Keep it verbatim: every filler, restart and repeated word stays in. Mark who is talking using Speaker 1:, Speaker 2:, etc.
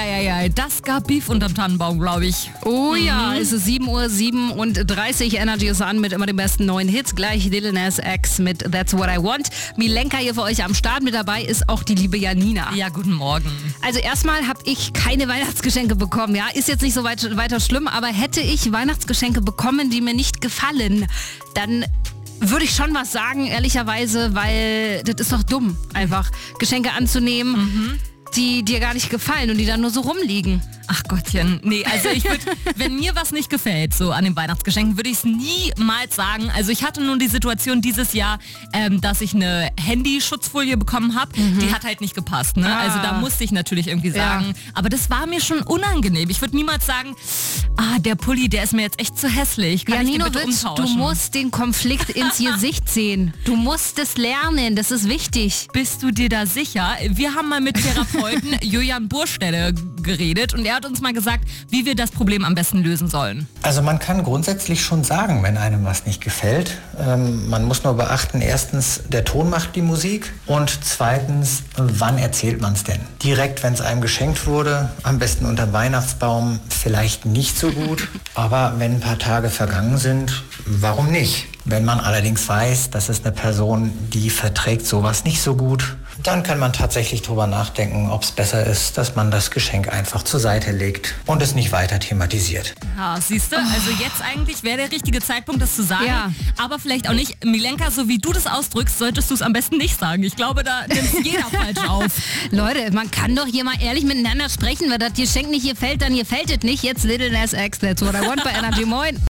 Speaker 1: Eieiei, das gab Beef unterm Tannenbaum, glaube ich.
Speaker 2: Oh ja, es ist sieben Uhr siebenunddreißig, Energy ist an mit immer den besten neuen Hits. Gleich Lil Nas X mit That's What I Want. Milenka hier für euch am Start. Mit dabei ist auch die liebe Janina.
Speaker 1: Ja, guten Morgen.
Speaker 2: Also erstmal habe ich keine Weihnachtsgeschenke bekommen. Ja, ist jetzt nicht so weit, weiter schlimm, aber hätte ich Weihnachtsgeschenke bekommen, die mir nicht gefallen, dann würde ich schon was sagen, ehrlicherweise, weil das ist doch dumm, einfach Geschenke anzunehmen, mhm. die dir gar nicht gefallen und die dann nur so rumliegen.
Speaker 1: Ach Gottchen, nee, also ich würde, wenn mir was nicht gefällt, so an den Weihnachtsgeschenken, würde ich es niemals sagen. Also ich hatte nun die Situation dieses Jahr, ähm, dass ich eine Handyschutzfolie bekommen habe, mhm. die hat halt nicht gepasst, ne? Ah. Also da musste ich natürlich irgendwie sagen, ja. aber das war mir schon unangenehm. Ich würde niemals sagen, ah, der Pulli, der ist mir jetzt echt zu hässlich. Kann
Speaker 2: ja,
Speaker 1: ich
Speaker 2: Nino,
Speaker 1: den bitte
Speaker 2: Witz,
Speaker 1: umtauschen?
Speaker 2: Du musst den Konflikt ins Gesicht sehen. Du musst es lernen, das ist wichtig.
Speaker 1: Bist du dir da sicher? Wir haben mal mit Therapeuten Julian Burstelle geredet und er hat uns mal gesagt, wie wir das Problem am besten lösen sollen.
Speaker 3: Also man kann grundsätzlich schon sagen, wenn einem was nicht gefällt. Ähm, man muss nur beachten, erstens, der Ton macht die Musik und zweitens, wann erzählt man es denn? Direkt, wenn es einem geschenkt wurde, am besten unter dem Weihnachtsbaum, vielleicht nicht so gut. Aber wenn ein paar Tage vergangen sind, warum nicht? Wenn man allerdings weiß, das ist eine Person, die verträgt sowas nicht so gut, dann kann man tatsächlich drüber nachdenken, ob es besser ist, dass man das Geschenk einfach zur Seite legt und es nicht weiter thematisiert.
Speaker 1: Ja, siehst du, also jetzt eigentlich wäre der richtige Zeitpunkt, das zu sagen,
Speaker 2: ja.
Speaker 1: aber vielleicht auch nicht. Milenka, so wie du das ausdrückst, solltest du es am besten nicht sagen. Ich glaube, da nimmt jeder falsch auf.
Speaker 2: Leute, man kann doch hier mal ehrlich miteinander sprechen, wenn das Geschenk nicht gefällt, dann gefällt es nicht. Jetzt Lil Nas X, That's What I Want bei Energy. Moin.